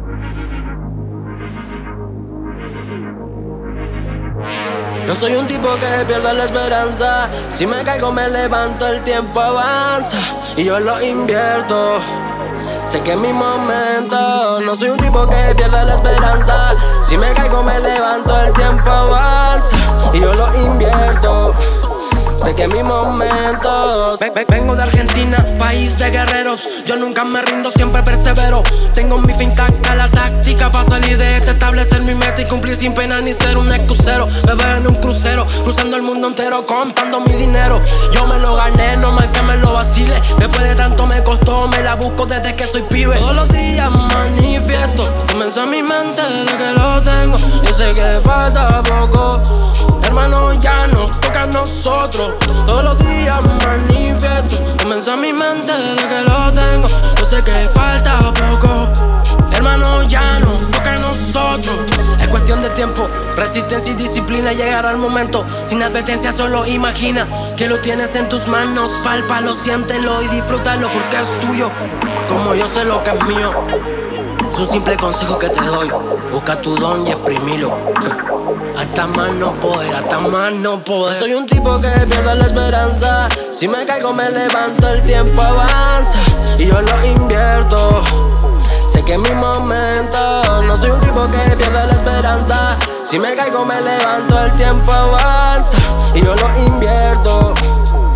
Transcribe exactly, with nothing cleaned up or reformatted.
Yo soy un tipo que pierde la esperanza. Si me caigo me levanto, el tiempo avanza y yo lo invierto. Sé que es mi momento. No soy un tipo que pierde la esperanza. Si me caigo me levanto, el tiempo avanza y yo lo invierto. Sé que es mi momento. Vengo de Argentina, país de guerreros. Yo nunca me rindo, siempre persevero. Tengo mi fin intacta, la táctica para salir de este, establecer mi meta y cumplir sin pena ni ser un excusero. Me veo en un crucero, cruzando el mundo entero, contando mi dinero. Yo me lo gané, no mal que me lo vacile. Después de tanto me costó, me la busco desde que soy pibe. Todos los días manifiesto, comienza mi mente desde que lo tengo. Yo sé que falta poco, hermano, ya nos toca a nosotros. Todos los días manifiesto, comienza mi mente desde que lo tengo. Yo sé que falta poco, hermano, ya no toca a nosotros. Es cuestión de tiempo, resistencia y disciplina. Llegará el momento, sin advertencia solo imagina que lo tienes en tus manos. Pálpalo, siéntelo y disfrútalo porque es tuyo, como yo sé lo que es mío. Es un simple consejo que te doy, busca tu don y exprimilo. Hasta más no poder, hasta más no poder. Soy un tipo que pierde la esperanza. Si me caigo me levanto, el tiempo avanza y yo lo invierto. Sé que es mi momento. No soy un tipo que pierde la esperanza. Si me caigo me levanto, el tiempo avanza y yo lo invierto.